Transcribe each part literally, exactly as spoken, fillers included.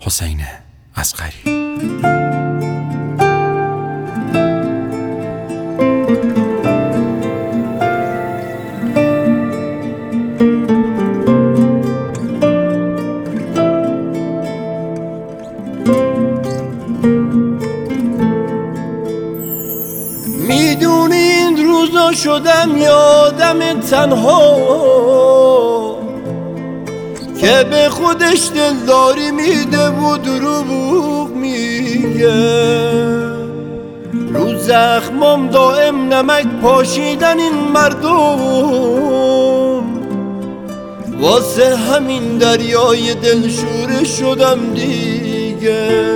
حسین اصغری. میدونی این روزا شدم یادم تنها که به خودش دلداری میده و دروغ میگه. رو زخمام دائم نمک پاشیدن این مردم، واسه همین دریای دلشوره شدم دیگه.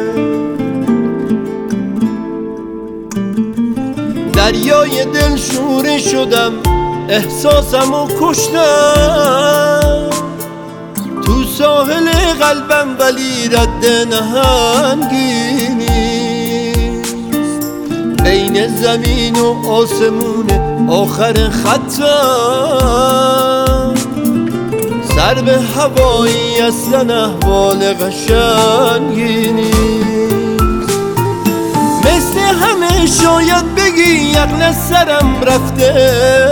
دریای دلشوره شدم، احساسمو کشتم تو ساحل قلبم، ولی رد نهنگی نیست. بین زمین و آسمون آخر خطم، سر به هوایی اصلا احوال قشنگی نیست. مثل همه شاید بگی عقل سرم رفته،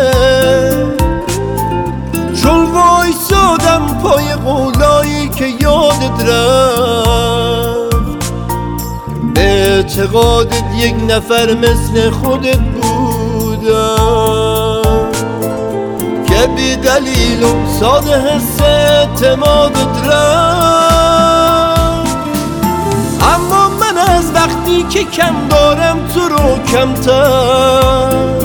چون وایسادم پای قولایی که یادت رفت. به اعتقادت یک نفر مثل خودت بودم که بی دلیل و ساده حس اعتمادت رفت. اما من از وقتی که کم دارم تو رو کمتر،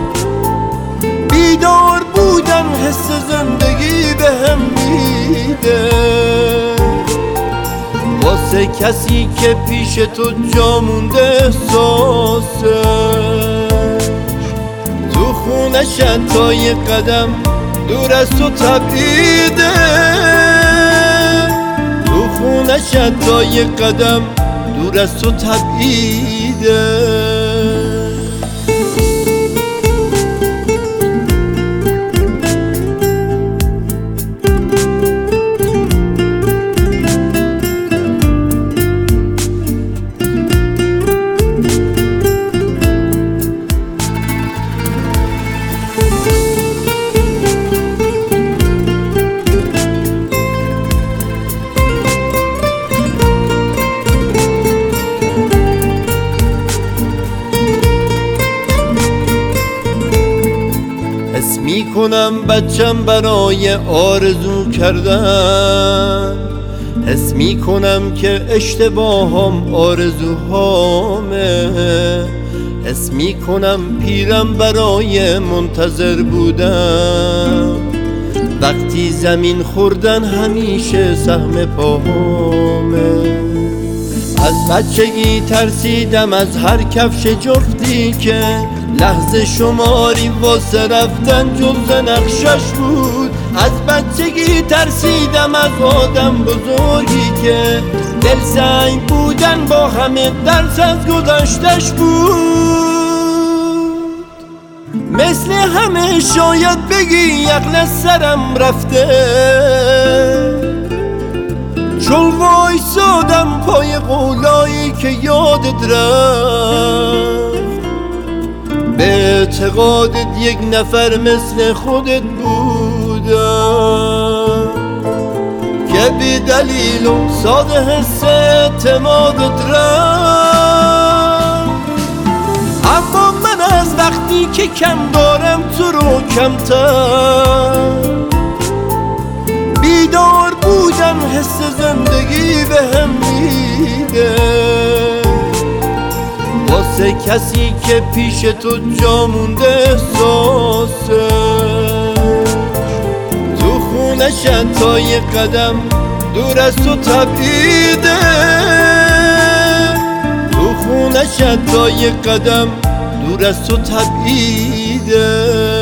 بیدار بودن حس زندگی به هم میده. واسه کسی که پیش تو جا مونده احساسش، تو خونش تا یک قدم دور از تو تبعیده. تو خونش تا یک قدم دور از تو تبعیده. حس میکنم بچم برای آرزو کردن، حس میکنم که اشتباهام آرزوهامه، حس میکنم پیرم برای منتظر بودم. وقتی زمین خوردن همیشه سهم پاهامه. از بچگی ترسیدم از هر کفش جفتی که لحظه شماری واسه رفتن جز نقشش بود. از بچگی ترسیدم از آدم بزرگی که دل سنگ بودن با همه درس از گذشتش بود. مثل همه شاید بگی عقل سرم رفته، چون وایسادم پای قولایی که یادت رفت. به اعتقادت یک نفر مثل خودت بودم که بی دلیل و ساده حس اعتمادت رفت. اما من از وقتی که کم دارم تو رو کمتر، بیدار بودن حس زندگی به هم میده. واسه کسی که پیش تو جا مونده احساسش، تو خونش تا یک قدم دور از تو تبعیده. تو خونش تا یک قدم دور از تو تبعیده.